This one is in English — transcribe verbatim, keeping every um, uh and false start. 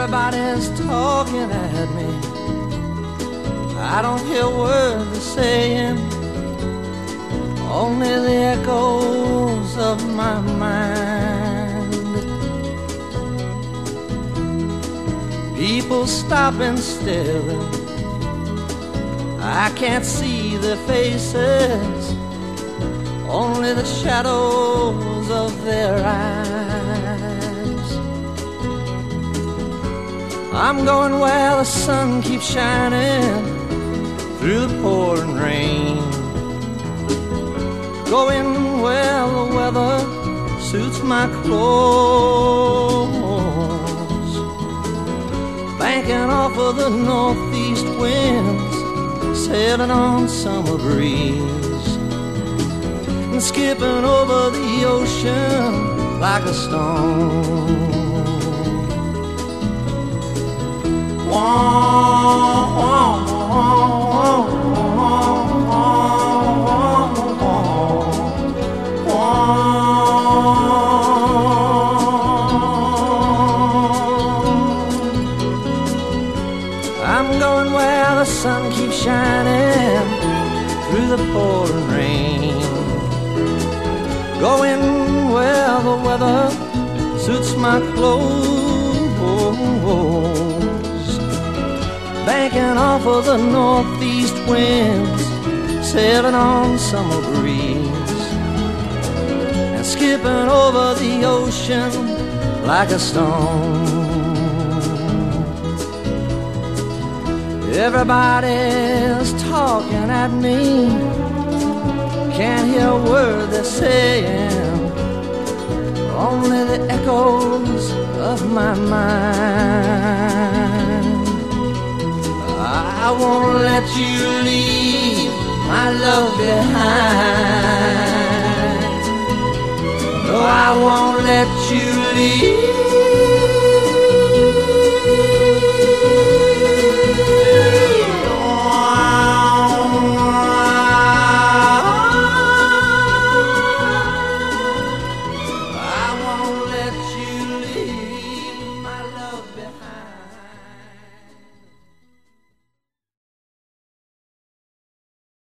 Everybody's talking at me. I don't hear words they're saying, only the echoes of my mind. People stop and staring, I can't see their faces, only the shadows of their eyes. I'm going where the sun keeps shining through the pouring rain, going where the weather suits my clothes, banking off of the northeast winds, sailing on summer breeze, and skipping over the ocean like a stone. Wah, wah, wah, I'm going where the sun keeps shining through the pouring rain, going where the weather suits my clothes, banking off of the northeast winds, sailing on summer breeze, and skipping over the ocean like a stone. Everybody's talking at me, can't hear a word they're saying, only the echoes of my mind. I won't let you leave my love behind. No, I won't let you leave